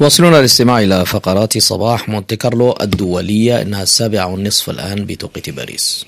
تواصلون الاستماع إلى فقرات صباح مونتي كارلو الدولية. إنها 7:30 الآن بتوقيت باريس.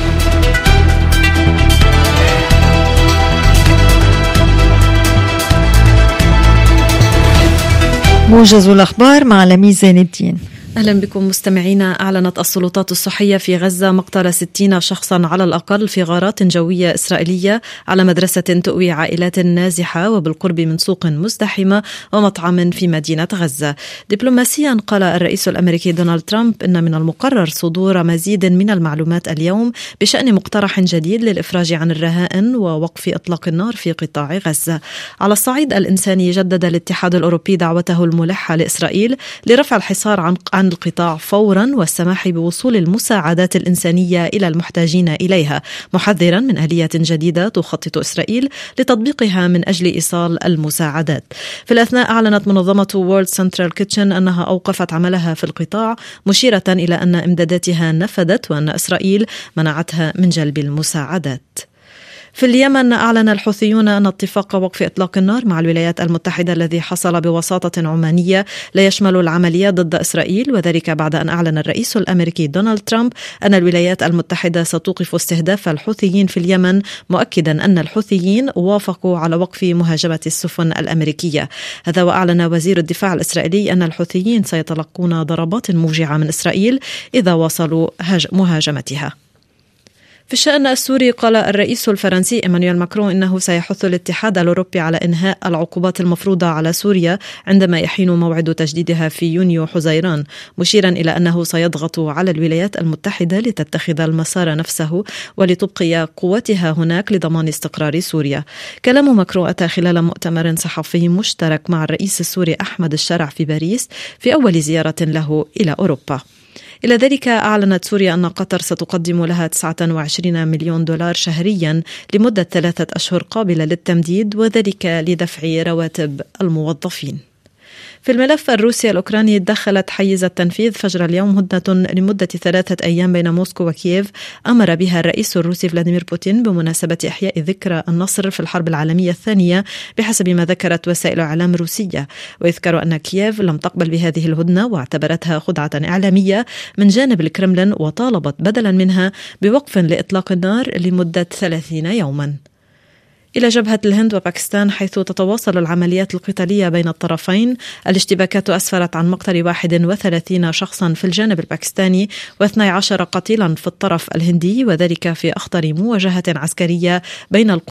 موجز الأخبار مع لميس زين الدين. أهلا بكم مستمعينا. أعلنت السلطات الصحية في غزة مقتل 60 شخصا على الأقل في غارات جوية إسرائيلية على مدرسة تؤوي عائلات نازحة وبالقرب من سوق مزدحمة ومطعم في مدينة غزة. دبلوماسيا قال الرئيس الأمريكي دونالد ترامب إن من المقرر صدور مزيد من المعلومات اليوم بشأن مقترح جديد للإفراج عن الرهائن ووقف إطلاق النار في قطاع غزة. على الصعيد الإنساني جدد الاتحاد الأوروبي دعوته الملحة لإسرائيل لرفع الحصار عن القطاع فورا والسماح بوصول المساعدات الإنسانية إلى المحتاجين إليها، محذرا من آلية جديدة تخطط إسرائيل لتطبيقها من أجل إيصال المساعدات. في الأثناء أعلنت منظمة وورلد سنترال كيتشن أنها أوقفت عملها في القطاع، مشيرة إلى أن إمداداتها نفدت وأن إسرائيل منعتها من جلب المساعدات. في اليمن أعلن الحوثيون أن اتفاق وقف إطلاق النار مع الولايات المتحدة الذي حصل بوساطة عمانية لا يشمل العمليات ضد إسرائيل، وذلك بعد أن أعلن الرئيس الأمريكي دونالد ترامب أن الولايات المتحدة ستوقف استهداف الحوثيين في اليمن، مؤكدا أن الحوثيين وافقوا على وقف مهاجمة السفن الأمريكية. هذا وأعلن وزير الدفاع الإسرائيلي أن الحوثيين سيتلقون ضربات موجعة من إسرائيل إذا واصلوا مهاجمتها. في الشأن السوري قال الرئيس الفرنسي إيمانويل ماكرون إنه سيحث الاتحاد الأوروبي على إنهاء العقوبات المفروضة على سوريا عندما يحين موعد تجديدها في يونيو حزيران، مشيرا إلى أنه سيضغط على الولايات المتحدة لتتخذ المسار نفسه ولتبقي قوتها هناك لضمان استقرار سوريا. كلام ماكرون أتى خلال مؤتمر صحفي مشترك مع الرئيس السوري أحمد الشرع في باريس في أول زيارة له إلى أوروبا. إلى ذلك أعلنت سوريا أن قطر ستقدم لها 29 مليون دولار شهريا لمدة 3 أشهر قابلة للتمديد، وذلك لدفع رواتب الموظفين. في الملف الروسي الأوكراني دخلت حيز التنفيذ فجر اليوم هدنة لمدة 3 أيام بين موسكو وكييف أمر بها الرئيس الروسي فلاديمير بوتين بمناسبة إحياء ذكرى النصر في الحرب العالمية الثانية بحسب ما ذكرت وسائل إعلام روسية. ويذكر أن كييف لم تقبل بهذه الهدنة واعتبرتها خدعة إعلامية من جانب الكرملين، وطالبت بدلا منها بوقف لإطلاق النار لمدة 30 يوما. إلى جبهة الهند وباكستان حيث تتواصل العمليات القتالية بين الطرفين، الاشتباكات أسفرت عن مقتل 31 شخصا في الجانب الباكستاني و12 قتيلا في الطرف الهندي، وذلك في أخطر مواجهة عسكرية بين